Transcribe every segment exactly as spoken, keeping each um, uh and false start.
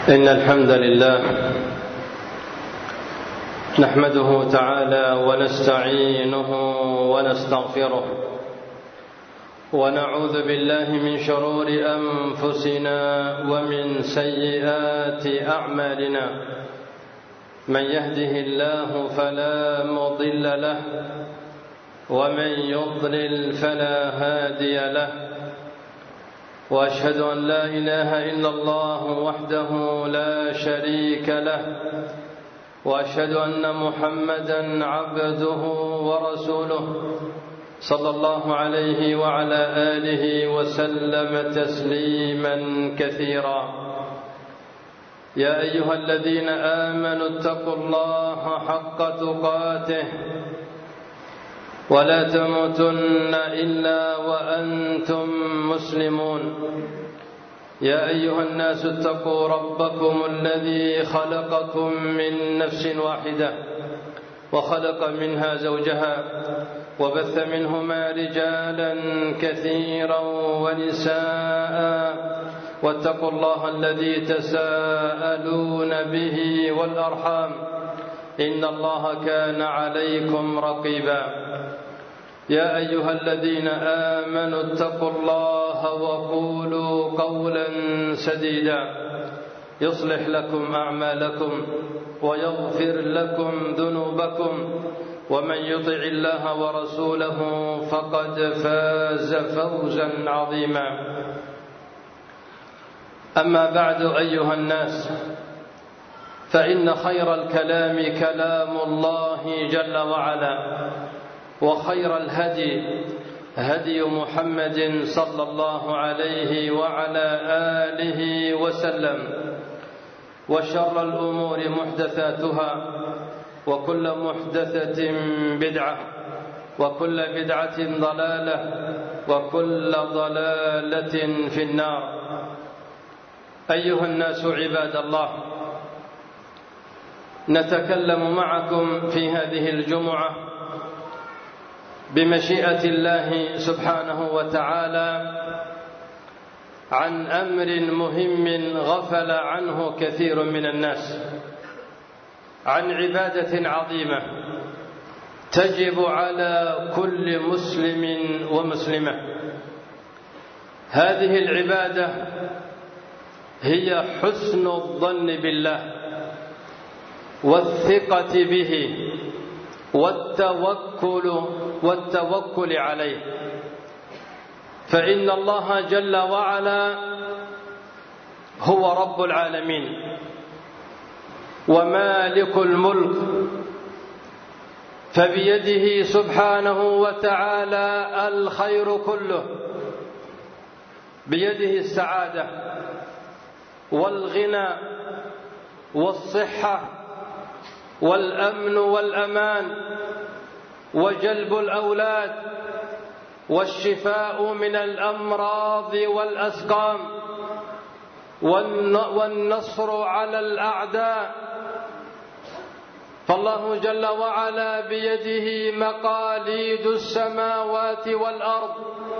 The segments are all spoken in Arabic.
إن الحمد لله نحمده تعالى ونستعينه ونستغفره ونعوذ بالله من شرور أنفسنا ومن سيئات أعمالنا. من يهده الله فلا مضل له ومن يضلل فلا هادي له، وأشهد أن لا إله إلا الله وحده لا شريك له، وأشهد أن محمدًا عبده ورسوله صلى الله عليه وعلى آله وسلم تسليمًا كثيرًا. يا أيها الذين آمنوا اتقوا الله حق تقاته ولا تموتن إلا وأنتم مسلمون. يا أيها الناس اتقوا ربكم الذي خلقكم من نفس واحدة وخلق منها زوجها وبث منهما رجالا كثيرا ونساء، واتقوا الله الذي تساءلون به والأرحام إن الله كان عليكم رقيبا. يا أيها الذين آمنوا اتقوا الله وقولوا قولا سديدا يصلح لكم أعمالكم ويغفر لكم ذنوبكم، ومن يطع الله ورسوله فقد فاز فوزا عظيما. أما بعد أيها الناس، فإن خير الكلام كلام الله جل وعلا، وخير الهدي هدي محمد صلى الله عليه وعلى آله وسلم، وشر الأمور محدثاتها، وكل محدثة بدعة، وكل بدعة ضلالة، وكل ضلالة في النار. أيها الناس عباد الله، نتكلم معكم في هذه الجمعة بمشيئة الله سبحانه وتعالى عن أمر مهم غفل عنه كثير من الناس، عن عبادة عظيمة تجب على كل مسلم ومسلمة. هذه العبادة هي حسن الظن بالله والثقة به والتوكل والتوكل عليه، فإن الله جل وعلا هو رب العالمين ومالك الملك، فبيده سبحانه وتعالى الخير كله، بيده السعادة والغنى والصحة والأمن والأمان وجلب الأولاد والشفاء من الأمراض والأسقام والنصر على الأعداء. فالله جل وعلا بيده مقاليد السماوات والأرض،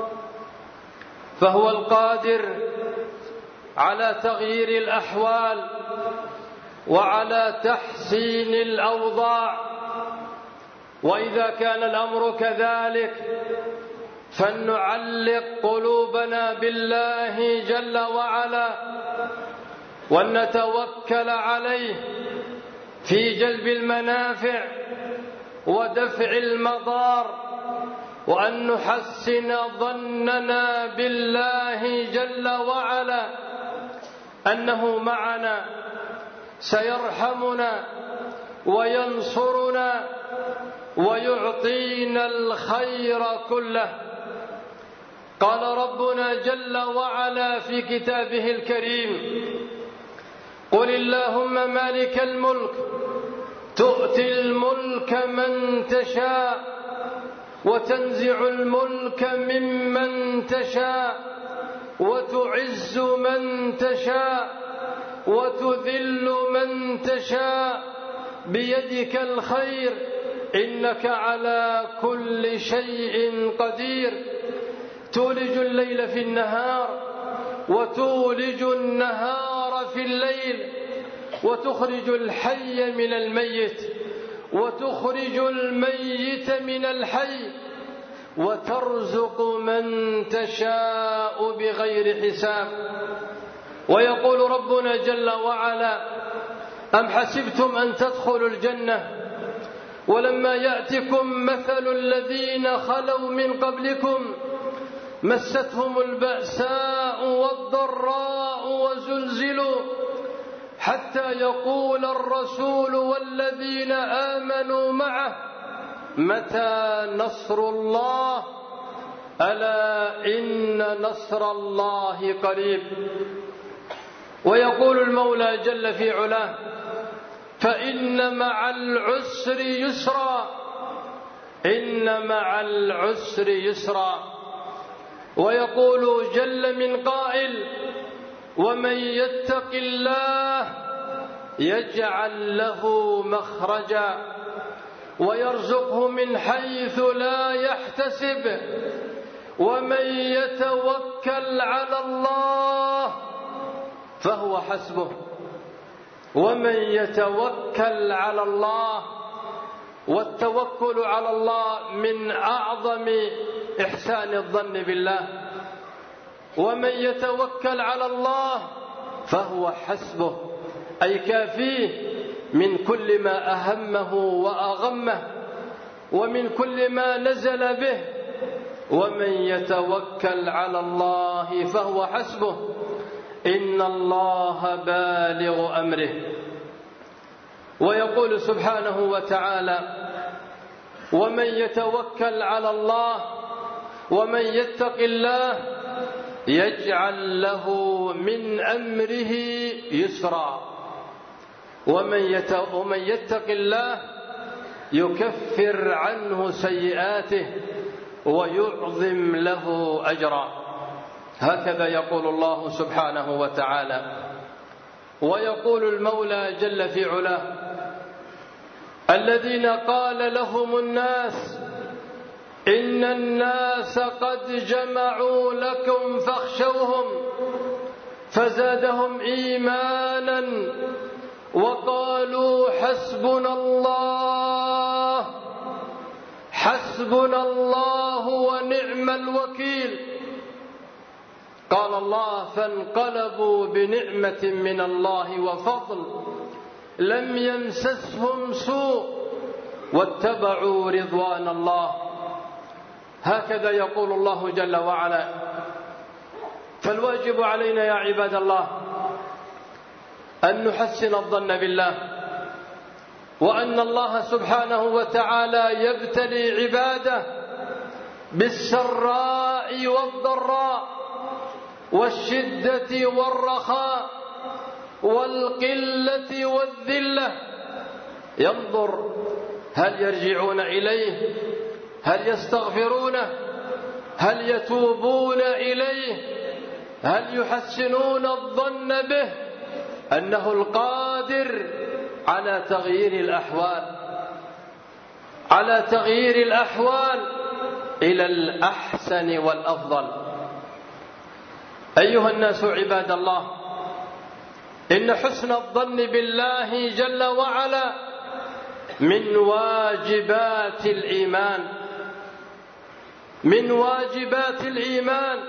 فهو القادر على تغيير الأحوال وعلى تحسين الأوضاع. وإذا كان الأمر كذلك فلنعلق قلوبنا بالله جل وعلا ونتوكل عليه في جلب المنافع ودفع المضار، وأن نحسن ظننا بالله جل وعلا أنه معنا سيرحمنا وينصرنا ويعطينا الخير كله. قال ربنا جل وعلا في كتابه الكريم: قل اللهم مالك الملك تؤتي الملك من تشاء وتنزع الملك ممن تشاء وتعز من تشاء وتذل من تشاء بيدك الخير إنك على كل شيء قدير. تولج الليل في النهار وتولج النهار في الليل وتخرج الحي من الميت وتخرج الميت من الحي وترزق من تشاء بغير حساب. ويقول ربنا جل وعلا: أم حسبتم أن تدخلوا الجنة ولما يأتكم مثل الذين خلوا من قبلكم مستهم البأساء والضراء وزلزلوا حتى يقول الرسول والذين آمنوا معه متى نصر الله ألا إن نصر الله قريب. ويقول المولى جل في علاه: فإن مع العسر يسرا إن مع العسر يسرا. ويقول جل من قائل: ومن يتق الله يجعل له مخرجا ويرزقه من حيث لا يحتسب ومن يتوكل على الله فهو حسبه. ومن يتوكل على الله، والتوكل على الله من أعظم إحسان الظن بالله. ومن يتوكل على الله فهو حسبه، أي كافيه من كل ما أهمه وأغمه ومن كل ما نزل به. ومن يتوكل على الله فهو حسبه إن الله بالغ أمره. ويقول سبحانه وتعالى: ومن يتوكل على الله ومن يتق الله يجعل له من أمره يسرا. ومن يتق الله يكفر عنه سيئاته ويعظم له أجرا. هكذا يقول الله سبحانه وتعالى. ويقول المولى جل في علاه: الذين قال لهم الناس إن الناس قد جمعوا لكم فاخشوهم فزادهم إيمانا وقالوا حسبنا الله حسبنا الله ونعم الوكيل. قال الله: فانقلبوا بنعمة من الله وفضل لم يمسسهم سوء واتبعوا رضوان الله. هكذا يقول الله جل وعلا. فالواجب علينا يا عباد الله أن نحسن الظن بالله، وأن الله سبحانه وتعالى يبتلي عباده بالسراء والضراء والشدة والرخاء والقلة والذلة، ينظر هل يرجعون إليه، هل يستغفرونه، هل يتوبون إليه، هل يحسنون الظن به أنه القادر على تغيير الأحوال على تغيير الأحوال إلى الأحسن والأفضل. أيها الناس عباد الله، إن حسن الظن بالله جل وعلا من واجبات الإيمان من واجبات الإيمان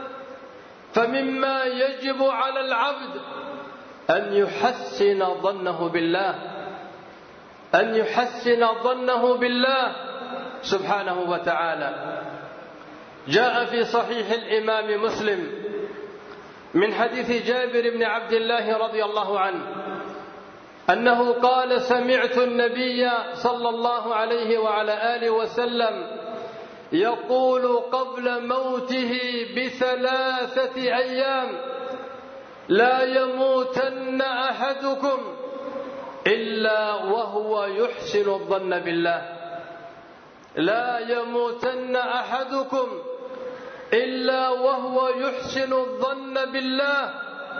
فمما يجب على العبد أن يحسن ظنه بالله أن يحسن ظنه بالله سبحانه وتعالى. جاء في صحيح الإمام مسلم من حديث جابر بن عبد الله رضي الله عنه أنه قال: سمعت النبي صلى الله عليه وعلى آله وسلم يقول قبل موته بثلاثة أيام: لا يموتن أحدكم إلا وهو يحسن الظن بالله لا يموتن أحدكم إلا وهو يحسن الظن بالله.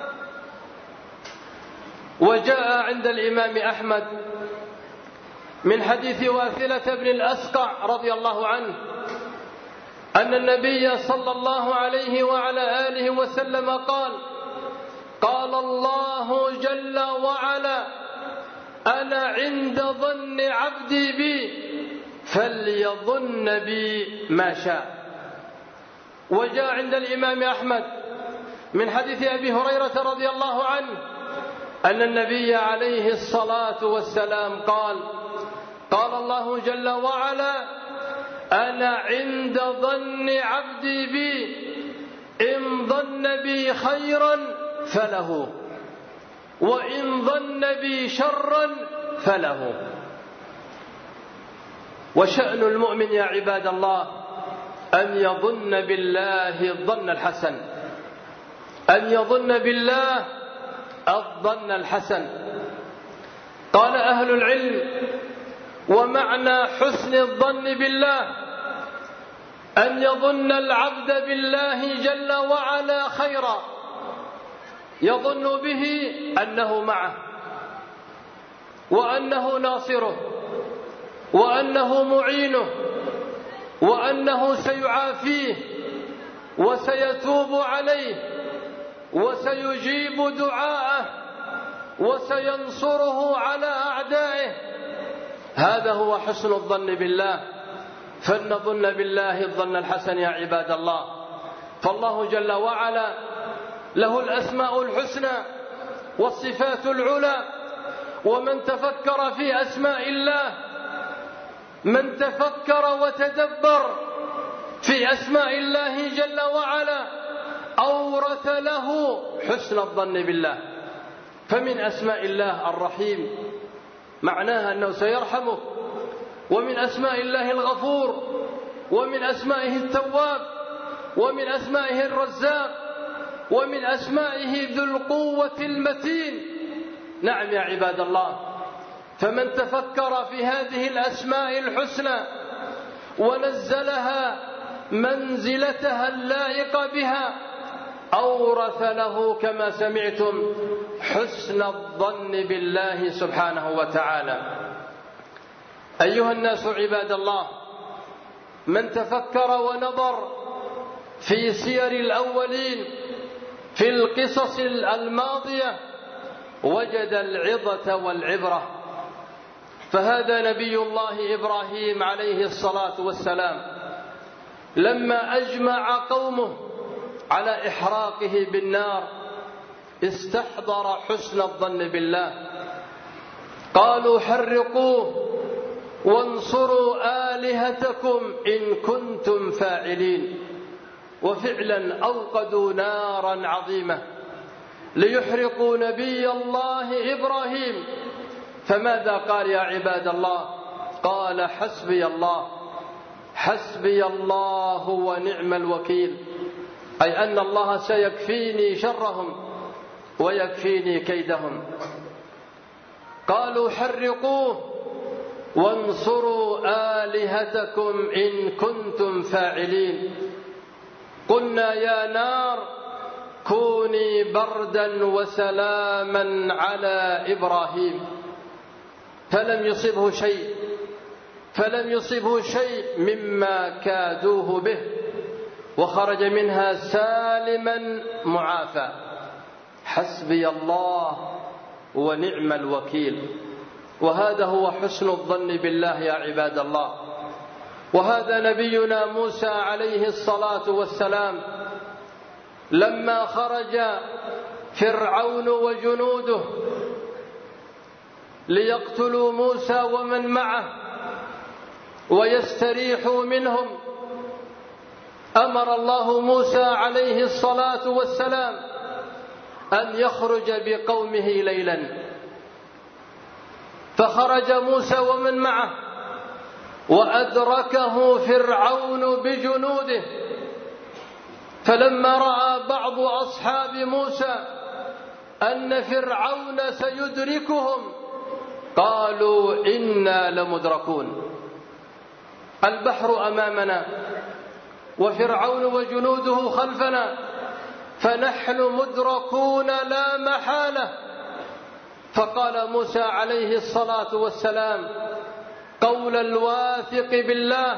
وجاء عند الإمام أحمد من حديث واثلة بن الأسقع رضي الله عنه أن النبي صلى الله عليه وعلى آله وسلم قال: قال الله جل وعلا: أنا عند ظن عبدي بي فليظن بي ما شاء. وجاء عند الإمام أحمد من حديث أبي هريرة رضي الله عنه أن النبي عليه الصلاة والسلام قال: قال الله جل وعلا: أنا عند ظن عبدي بي إن ظن بي خيرا فله وإن ظن بي شرا فله. وشأن المؤمن يا عباد الله أن يظن بالله الظن الحسن، أن يظن بالله الظن الحسن. قال أهل العلم: ومعنى حسن الظن بالله أن يظن العبد بالله جل وعلا خيرا، يظن به أنه معه وأنه ناصره وأنه معينه وأنه سيعافيه وسيتوب عليه وسيجيب دعاءه وسينصره على أعدائه. هذا هو حسن الظن بالله. فلنظن بالله الظن الحسن يا عباد الله. فالله جل وعلا له الأسماء الحسنى والصفات العلى، ومن تفكر في أسماء الله، من تفكر وتدبر في أسماء الله جل وعلا أورث له حسن الظن بالله. فمن أسماء الله الرحيم، معناها أنه سيرحمه، ومن أسماء الله الغفور، ومن أسمائه التواب، ومن أسمائه الرزاق، ومن أسمائه ذو القوة المتين. نعم يا عباد الله، فمن تفكر في هذه الأسماء الحسنى ونزلها منزلتها اللائقة بها أورث له كما سمعتم حسن الظن بالله سبحانه وتعالى. أيها الناس عباد الله، من تفكر ونظر في سير الأولين في القصص الماضية وجد العظة والعبرة. فهذا نبي الله إبراهيم عليه الصلاة والسلام لما أجمع قومه على إحراقه بالنار استحضر حسن الظن بالله. قالوا: حرقوه وانصروا آلهتكم إن كنتم فاعلين. وفعلا أوقدوا نارا عظيمة ليحرقوا نبي الله إبراهيم. فماذا قال يا عباد الله؟ قال: حسبي الله، حسبي الله ونعم الوكيل، أي أن الله سيكفيني شرهم ويكفيني كيدهم. قالوا: حرقوه وانصروا آلهتكم إن كنتم فاعلين. قلنا: يا نار كوني بردا وسلاما على إبراهيم. فلم يصبه شيء فلم يصبه شيء مما كادوه به، وخرج منها سالما معافى. حسبي الله ونعم الوكيل. وهذا هو حسن الظن بالله يا عباد الله. وهذا نبينا موسى عليه الصلاة والسلام لما خرج فرعون وجنوده ليقتلوا موسى ومن معه ويستريحوا منهم، أمر الله موسى عليه الصلاة والسلام أن يخرج بقومه ليلا. فخرج موسى ومن معه وأدركه فرعون بجنوده. فلما رأى بعض أصحاب موسى أن فرعون سيدركهم قالوا: إنا لمدركون، البحر أمامنا وفرعون وجنوده خلفنا، فنحن مدركون لا محالة. فقال موسى عليه الصلاة والسلام قول الواثق بالله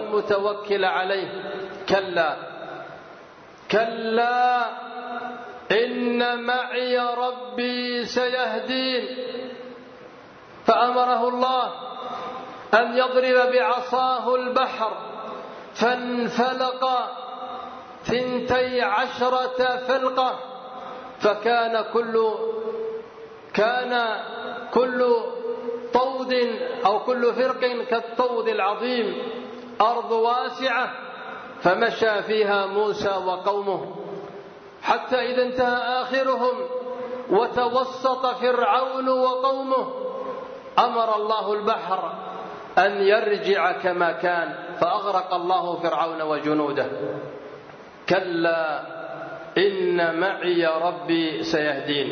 والمتوكل عليه: كلا كلا إن معي ربي سيهدين، فأمره الله أن يضرب بعصاه البحر فانفلق ثنتي عشرة فلقة، فكان كل كان كل طود أو كل فرق كالطود العظيم، أرض واسعة، فمشى فيها موسى وقومه حتى إذا انتهى آخرهم وتوسط فرعون وقومه أمر الله البحر أن يرجع كما كان، فأغرق الله فرعون وجنوده. كلا إن معي ربي سيهدين.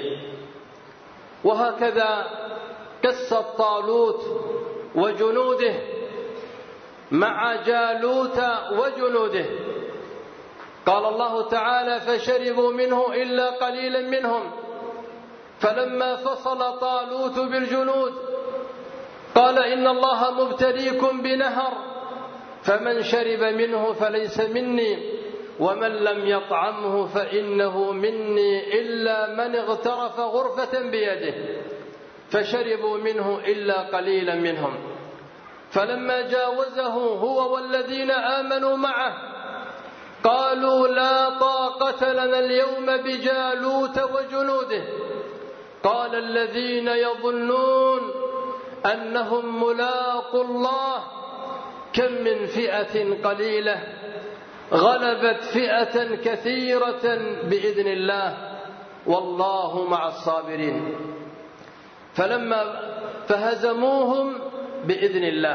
وهكذا قصة طالوت وجنوده مع جالوت وجنوده. قال الله تعالى: فشربوا منه إلا قليلا منهم، فلما فصل طالوت بالجنود قال: إن الله مبتليكم بنهر، فمن شرب منه فليس مني، ومن لم يطعمه فإنه مني إلا من اغترف غرفة بيده. فشربوا منه إلا قليلا منهم، فلما جاوزه هو والذين آمنوا معه قالوا: لا طاقة لنا اليوم بجالوت وجنوده. قال الذين يظنون أنهم ملاقوا الله كم من فئة قليلة غلبت فئة كثيرة بإذن الله والله مع الصابرين. فلما فهزموهم بإذن الله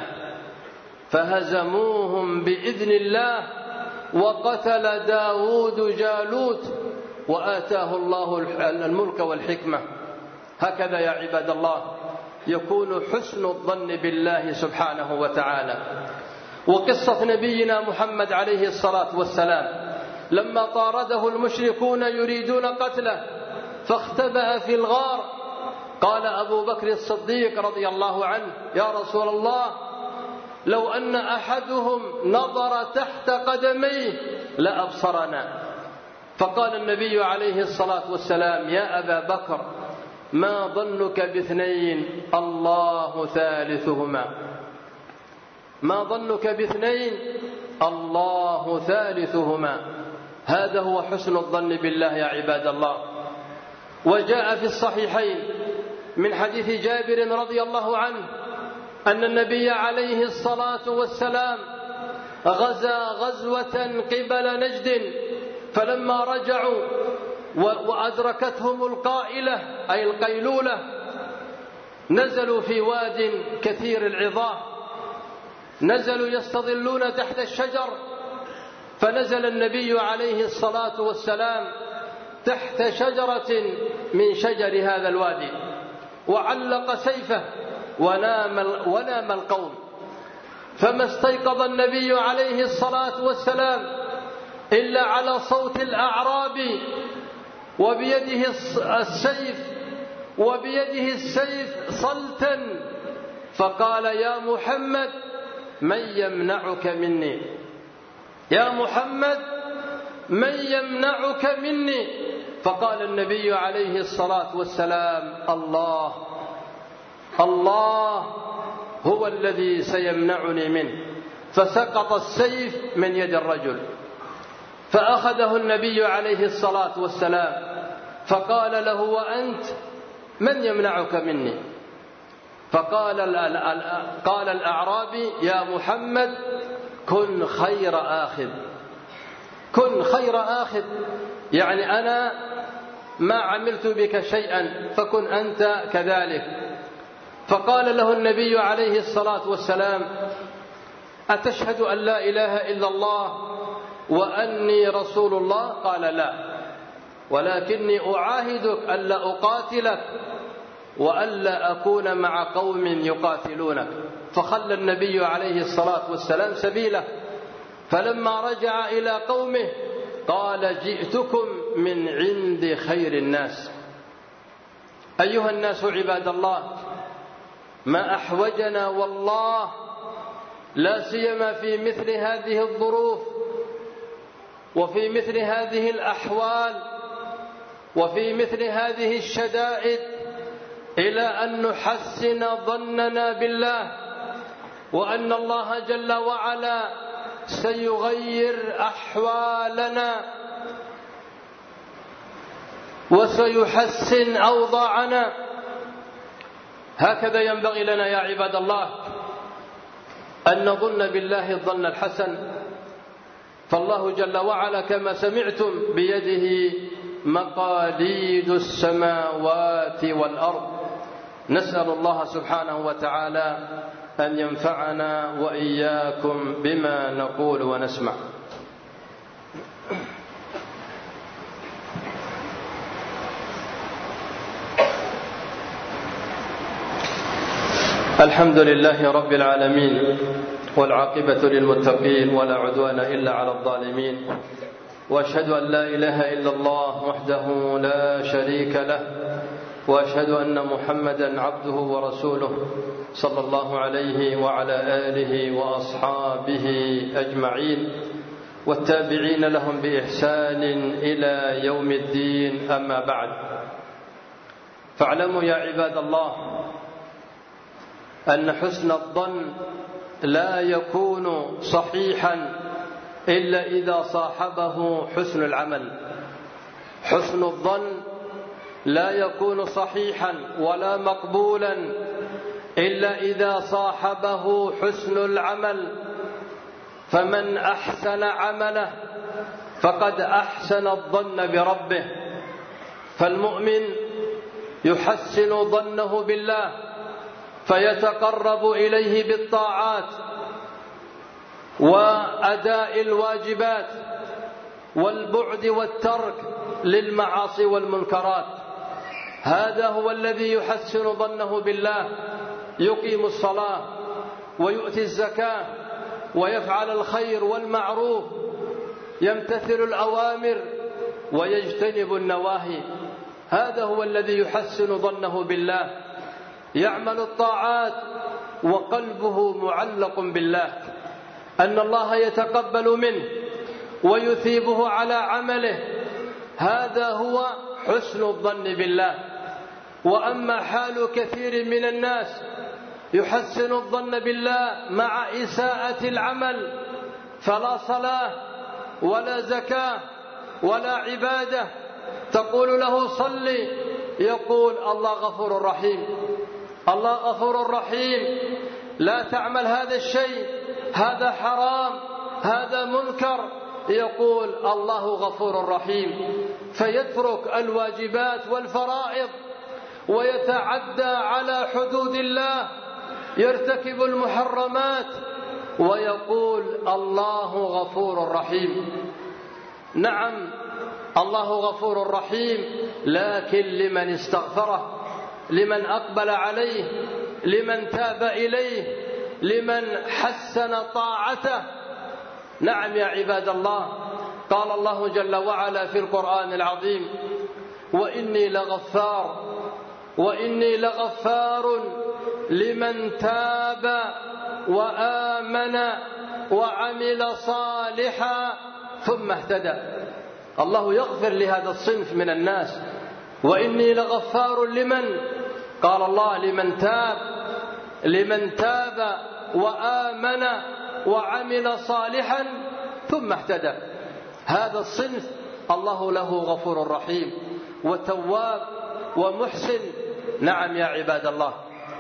فهزموهم بإذن الله وقتل داود جالوت وآتاه الله الملك والحكمة. هكذا يا عباد الله يكون حسن الظن بالله سبحانه وتعالى. وقصة نبينا محمد عليه الصلاة والسلام لما طارده المشركون يريدون قتله فاختبأ في الغار، قال أبو بكر الصديق رضي الله عنه: يا رسول الله، لو أن أحدهم نظر تحت قدميه لأبصرنا. فقال النبي عليه الصلاة والسلام: يا أبا بكر، ما ظنك باثنين الله ثالثهما؟ ما ظنك باثنين الله ثالثهما؟ هذا هو حسن الظن بالله يا عباد الله. وجاء في الصحيحين من حديث جابر رضي الله عنه أن النبي عليه الصلاة والسلام غزا غزوة قبل نجد، فلما رجعوا وأدركتهم القائلة أي القيلولة نزلوا في واد كثير العظام، نزلوا يستظلون تحت الشجر، فنزل النبي عليه الصلاة والسلام تحت شجرة من شجر هذا الوادي وعلق سيفه ونام, ونام القوم. فما استيقظ النبي عليه الصلاة والسلام إلا على صوت الأعرابي وبيده السيف وبيده السيف صلتا، فقال: يا محمد، من يمنعك مني؟ يا محمد، من يمنعك مني؟ فقال النبي عليه الصلاة والسلام: الله الله هو الذي سيمنعني منه. فسقط السيف من يد الرجل، فأخذه النبي عليه الصلاة والسلام فقال له: وأنت من يمنعك مني؟ فقال قال الأعرابي: يا محمد، كن خير آخذ، كن خير آخذ، يعني أنا ما عملت بك شيئا فكن أنت كذلك. فقال له النبي عليه الصلاة والسلام: أتشهد أن لا إله إلا الله وأني رسول الله؟ قال: لا، ولكني أعاهدك ألا أقاتلك وألا أكون مع قوم يقاتلونك. فخلى النبي عليه الصلاة والسلام سبيله، فلما رجع إلى قومه قال: جئتكم من عند خير الناس. أيها الناس عباد الله، ما أحوجنا والله لا سيما في مثل هذه الظروف وفي مثل هذه الأحوال وفي مثل هذه الشدائد إلى أن نحسن ظننا بالله، وأن الله جل وعلا سيغير أحوالنا وسيحسن أوضاعنا. هكذا ينبغي لنا يا عباد الله أن نظن بالله الظن الحسن، فالله جل وعلا كما سمعتم بيده مقاليد السماوات والأرض. نسأل الله سبحانه وتعالى أن ينفعنا وإياكم بما نقول ونسمع. الحمد لله رب العالمين، والعاقبة للمتقين، ولا عدوان إلا على الظالمين، وأشهد أن لا إله إلا الله وحده لا شريك له، وأشهد أن محمدا عبده ورسوله صلى الله عليه وعلى آله وأصحابه أجمعين، والتابعين لهم بإحسان إلى يوم الدين. أما بعد، فاعلموا يا عباد الله أن حسن الظن لا يكون صحيحا إلا إذا صاحبه حسن العمل. حسن الظن لا يكون صحيحا ولا مقبولا إلا إذا صاحبه حسن العمل، فمن أحسن عمله فقد أحسن الظن بربه. فالمؤمن يحسن ظنه بالله فيتقرب إليه بالطاعات وأداء الواجبات والبعد والترك للمعاصي والمنكرات. هذا هو الذي يحسن ظنه بالله، يقيم الصلاة ويؤتي الزكاة ويفعل الخير والمعروف، يمتثل الأوامر ويجتنب النواهي. هذا هو الذي يحسن ظنه بالله، يعمل الطاعات وقلبه معلق بالله، أن الله يتقبل منه ويثيبه على عمله. هذا هو حسن الظن بالله. وأما حال كثير من الناس يحسن الظن بالله مع إساءة العمل، فلا صلاة ولا زكاة ولا عبادة، تقول له صلي يقول الله غفور رحيم، الله غفور رحيم، لا تعمل هذا الشيء، هذا حرام، هذا منكر، يقول الله غفور رحيم، فيترك الواجبات والفرائض ويتعدى على حدود الله، يرتكب المحرمات ويقول الله غفور رحيم. نعم الله غفور رحيم، لكن لمن استغفره، لمن أقبل عليه، لمن تاب إليه، لمن حسن طاعته. نعم يا عباد الله، قال الله جل وعلا في القرآن العظيم: وإني لغفار وإني لغفار لمن تاب وآمن وعمل صالحا ثم اهتدى. الله يغفر لهذا الصنف من الناس. وإني لغفار لمن؟ قال الله لمن تاب، لمن تاب وآمن وعمل صالحا ثم اهتدى. هذا الصنف الله له غفور رحيم وتواب ومحسن. نعم يا عباد الله.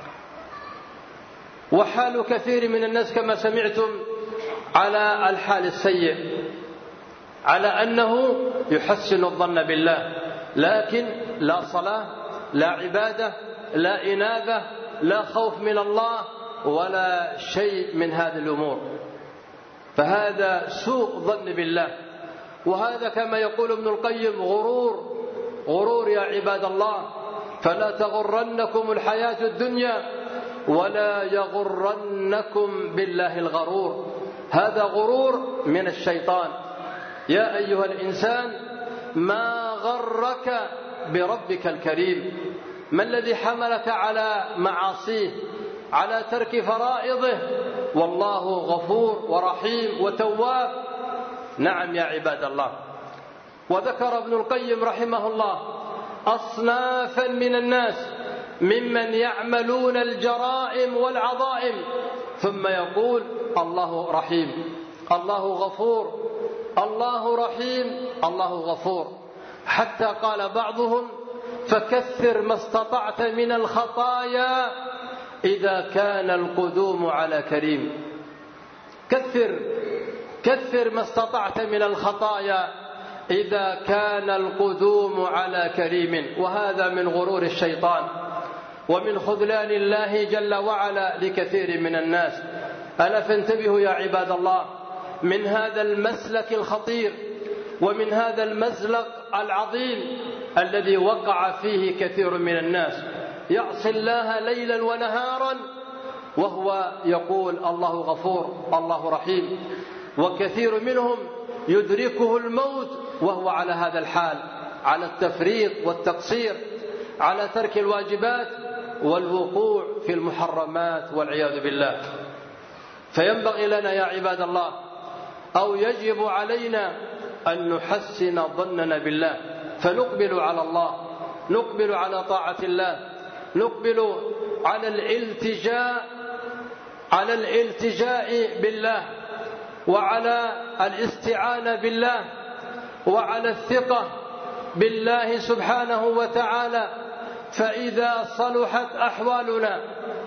وحال كثير من الناس كما سمعتم على الحال السيء، على أنه يحسن الظن بالله، لكن لا صلاة، لا عبادة، لا إنابة، لا خوف من الله، ولا شيء من هذه الأمور. فهذا سوء ظن بالله، وهذا كما يقول ابن القيم غرور، غرور يا عباد الله. فلا تغرنكم الحياة الدنيا ولا يغرنكم بالله الغرور. هذا غرور من الشيطان. يا أيها الإنسان ما غرك بربك الكريم؟ ما الذي حملك على معاصيه، على ترك فرائضه؟ والله غفور ورحيم وتواب. نعم يا عباد الله. وذكر ابن القيم رحمه الله أصنافا من الناس ممن يعملون الجرائم والعظائم، ثم يقول الله رحيم، الله غفور، الله رحيم، الله غفور، حتى قال بعضهم فكثر ما استطعت من الخطايا إذا كان القدوم على كريم. كثر كثر ما استطعت من الخطايا إذا كان القدوم على كريم. وهذا من غرور الشيطان ومن خذلان الله جل وعلا لكثير من الناس. ألا فانتبهوا يا عباد الله من هذا المسلك الخطير ومن هذا المزلق العظيم الذي وقع فيه كثير من الناس، يعصي الله ليلا ونهارا وهو يقول الله غفور، الله رحيم، وكثير منهم يدركه الموت وهو على هذا الحال، على التفريط والتقصير، على ترك الواجبات والوقوع في المحرمات والعياذ بالله. فينبغي لنا يا عباد الله أو يجب علينا أن نحسن ظننا بالله، فنقبل على الله، نقبل على طاعة الله، نقبل على الالتجاء على الالتجاء بالله وعلى الاستعانة بالله وعلى الثقة بالله سبحانه وتعالى. فإذا صلحت أحوالنا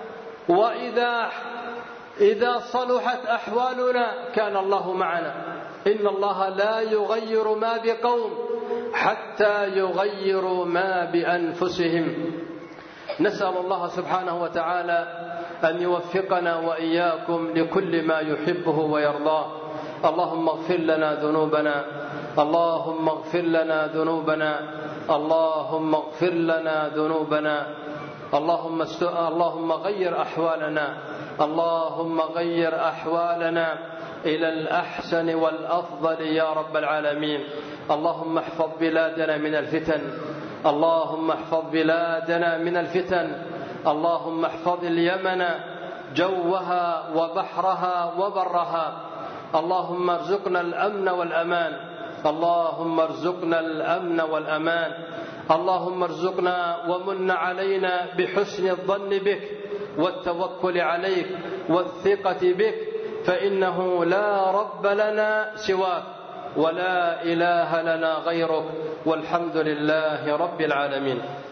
وإذا إذا صلحت أحوالنا كان الله معنا. إن الله لا يغير ما بقوم حتى يغيروا ما بأنفسهم. نسأل الله سبحانه وتعالى أن يوفقنا وإياكم لكل ما يحبه ويرضاه. اللهم اغفر لنا ذنوبنا، اللهم اغفر لنا ذنوبنا، اللهم اغفر لنا ذنوبنا، اللهم است... اللهم غير أحوالنا، اللهم غير أحوالنا إلى الأحسن والأفضل يا رب العالمين. اللهم احفظ بلادنا من الفتن، اللهم احفظ بلادنا من الفتن، اللهم احفظ اليمن جوها وبحرها وبرها، اللهم ارزقنا الأمن والأمان، اللهم ارزقنا الأمن والأمان، اللهم ارزقنا ومن علينا بحسن الظن بك والتوكل عليك والثقة بك، فإنه لا رب لنا سواك ولا إله لنا غيرك، والحمد لله رب العالمين.